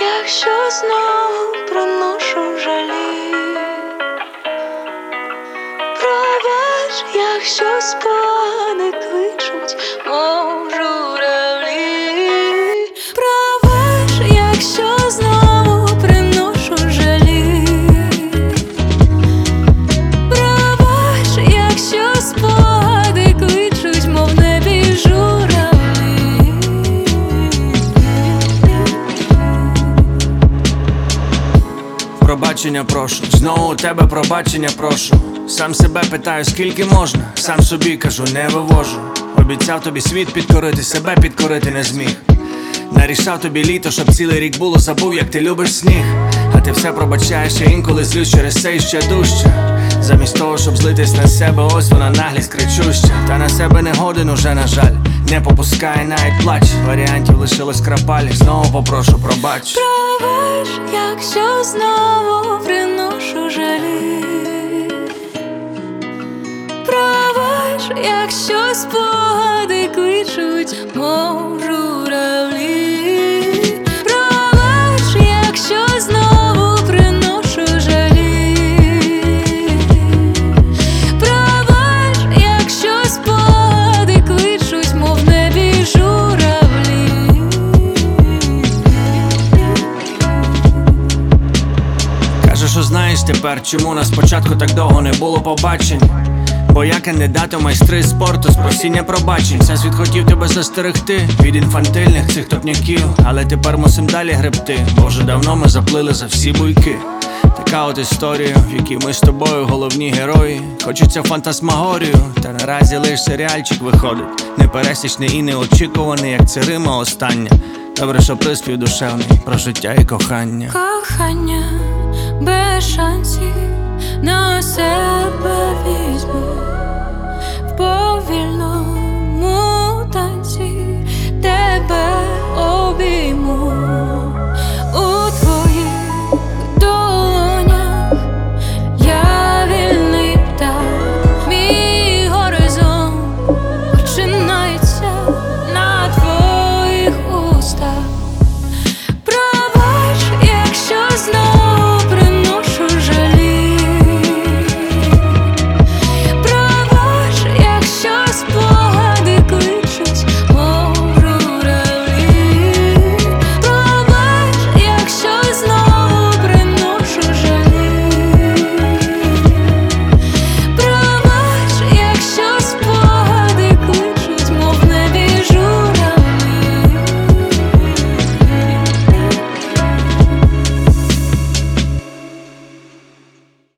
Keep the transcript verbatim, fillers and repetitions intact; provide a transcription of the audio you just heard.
якщо знову приношу жалі. Пробач, якщо спогади кличуть, мов журавлі. Пробач, якщо знову приношу жалі. Пробач, якщо спогади кличуть, мов в небі журавлі. Пробачення прошу, знову у тебе пробачення прошу. Сам себе питаю, скільки можна, сам собі кажу, не вивожу. Обіцяв тобі світ підкорити, себе підкорити не зміг. Нарішав тобі літо, щоб цілий рік було, забув, як ти любиш сніг. А ти все пробачаєш, я інколи злюсь через це іще дужче. Замість того, щоб злитись на себе, ось вона наглість кричуща. Та на себе не годен уже, на жаль, не попускає навіть плач. Варіантів лишилось крапалі, знову попрошу, пробач. Пробач, якщо знову приношу жалі. Пробач, якщо спогади кличуть, мов журавлі. Пробач, якщо знову приношу жалі. Пробач, якщо спогади кличуть, мов в небі журавлі. Кажеш, що знаєш тепер, чому нас спочатку так довго не було побачень. Бо я кандидат у майстри спорту з просіння пробачень. Всесвіт хотів тебе застерегти від інфантильних цих топняків, але тепер мусим далі гребти, бо вже давно ми заплили за всі буйки. Така от історія, в якій ми з тобою головні герої. Хочеться фантасмагорію, та наразі лиш серіальчик виходить. Непересічний і неочікуваний, як це Рима остання. Добре, що приспів душевний про життя і кохання. Кохання без шансів на себе візьму. В повільному танці тебе